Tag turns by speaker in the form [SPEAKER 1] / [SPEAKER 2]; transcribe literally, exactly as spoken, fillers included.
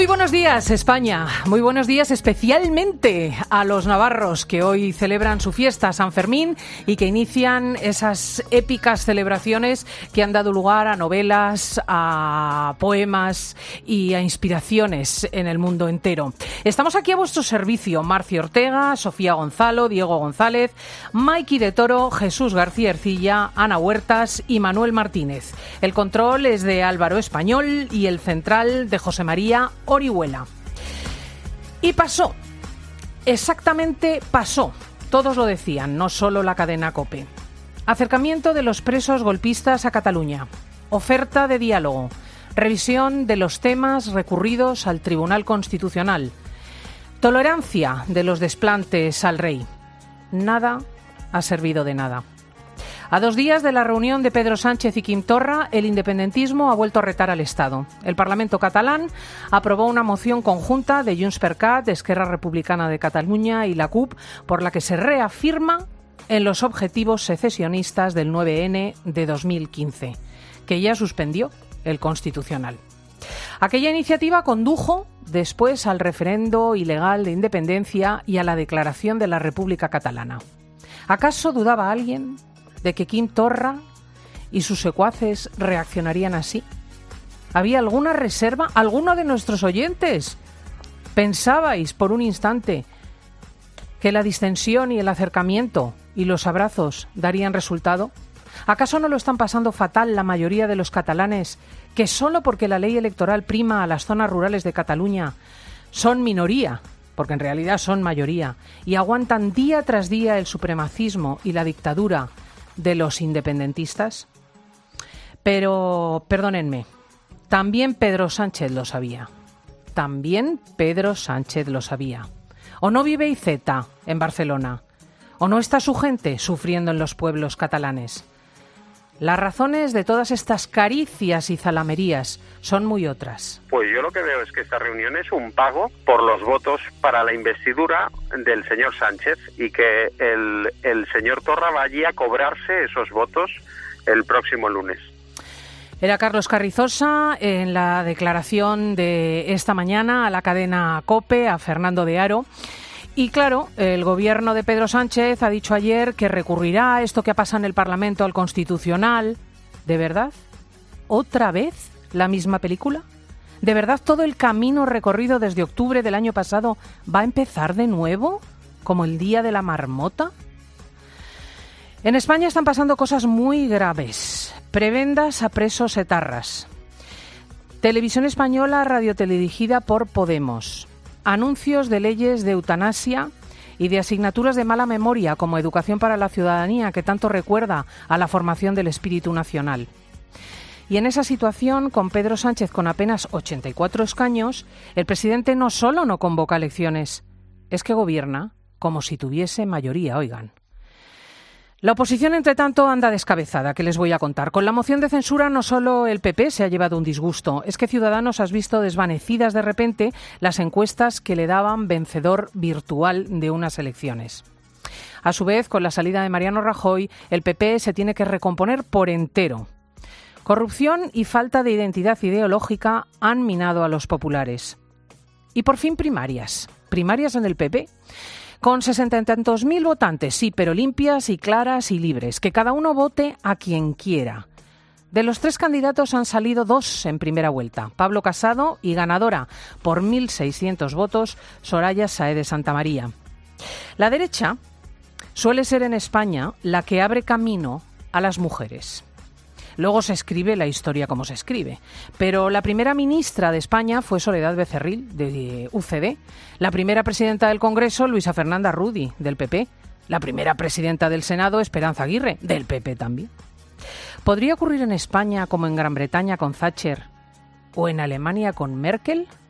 [SPEAKER 1] Muy buenos días, España. Muy buenos días especialmente a los navarros que hoy celebran su fiesta San Fermín y que inician esas épicas celebraciones que han dado lugar a novelas, a poemas y a inspiraciones en el mundo entero. Estamos aquí a vuestro servicio. Marci Ortega, Sofía Gonzalo, Diego González, Maiki de Toro, Jesús García Ercilla, Ana Huertas y Manuel Martínez. El control es de Álvaro Español y el central de José María Orihuela. Y pasó, exactamente pasó, todos lo decían, no solo la cadena COPE. Acercamiento de los presos golpistas a Cataluña, oferta de diálogo, revisión de los temas recurridos al Tribunal Constitucional, tolerancia de los desplantes al rey. Nada ha servido de nada. A dos días de la reunión de Pedro Sánchez y Quim Torra, el independentismo ha vuelto a retar al Estado. El Parlamento catalán aprobó una moción conjunta de Junts per Cat, Esquerra Republicana de Cataluña y la C U P, por la que se reafirma en los objetivos secesionistas del nueve ene de dos mil quince, que ya suspendió el Constitucional. Aquella iniciativa condujo después al referendo ilegal de independencia y a la declaración de la República Catalana. ¿Acaso dudaba alguien de que Quim Torra y sus secuaces reaccionarían así? ¿Había alguna reserva? ¿Alguno de nuestros oyentes pensabais por un instante que la distensión y el acercamiento y los abrazos darían resultado? ¿Acaso no lo están pasando fatal la mayoría de los catalanes que solo porque la ley electoral prima a las zonas rurales de Cataluña son minoría, porque en realidad son mayoría, y aguantan día tras día el supremacismo y la dictadura de los independentistas? Pero, perdónenme, también Pedro Sánchez lo sabía. También Pedro Sánchez lo sabía. ¿O no vive Iceta en Barcelona? ¿O no está su gente sufriendo en los pueblos catalanes? Las razones de todas estas caricias y zalamerías son muy otras.
[SPEAKER 2] Pues yo lo que veo es que esta reunión es un pago por los votos para la investidura del señor Sánchez y que el, el señor Torra vaya a cobrarse esos votos el próximo lunes.
[SPEAKER 1] Era Carlos Carrizosa en la declaración de esta mañana a la cadena COPE, a Fernando de Haro. Y claro, el gobierno de Pedro Sánchez ha dicho ayer que recurrirá a esto que ha pasado en el Parlamento al Constitucional. ¿De verdad? ¿Otra vez la misma película? ¿De verdad todo el camino recorrido desde octubre del año pasado va a empezar de nuevo? ¿Como el día de la marmota? En España están pasando cosas muy graves. Prebendas a presos etarras. Televisión española radiotedirigida por Podemos. Anuncios de leyes de eutanasia y de asignaturas de mala memoria como Educación para la Ciudadanía, que tanto recuerda a la formación del espíritu nacional. Y en esa situación, con Pedro Sánchez con apenas ochenta y cuatro escaños, el presidente no solo no convoca elecciones, es que gobierna como si tuviese mayoría, oigan. La oposición, entre tanto, anda descabezada, que les voy a contar. Con la moción de censura no solo el P P se ha llevado un disgusto, es que Ciudadanos has visto desvanecidas de repente las encuestas que le daban vencedor virtual de unas elecciones. A su vez, con la salida de Mariano Rajoy, el P P se tiene que recomponer por entero. Corrupción y falta de identidad ideológica han minado a los populares. Y por fin primarias. Primarias en el P P. Con sesenta y tantos mil votantes, sí, pero limpias y claras y libres. Que cada uno vote a quien quiera. De los tres candidatos han salido dos en primera vuelta. Pablo Casado y ganadora por mil seiscientos votos, Soraya Sáez de Santamaría. La derecha suele ser en España la que abre camino a las mujeres. Luego se escribe la historia como se escribe. Pero la primera ministra de España fue Soledad Becerril, de U C D. La primera presidenta del Congreso, Luisa Fernanda Rudi, del P P. La primera presidenta del Senado, Esperanza Aguirre, del P P también. ¿Podría ocurrir en España como en Gran Bretaña con Thatcher o en Alemania con Merkel?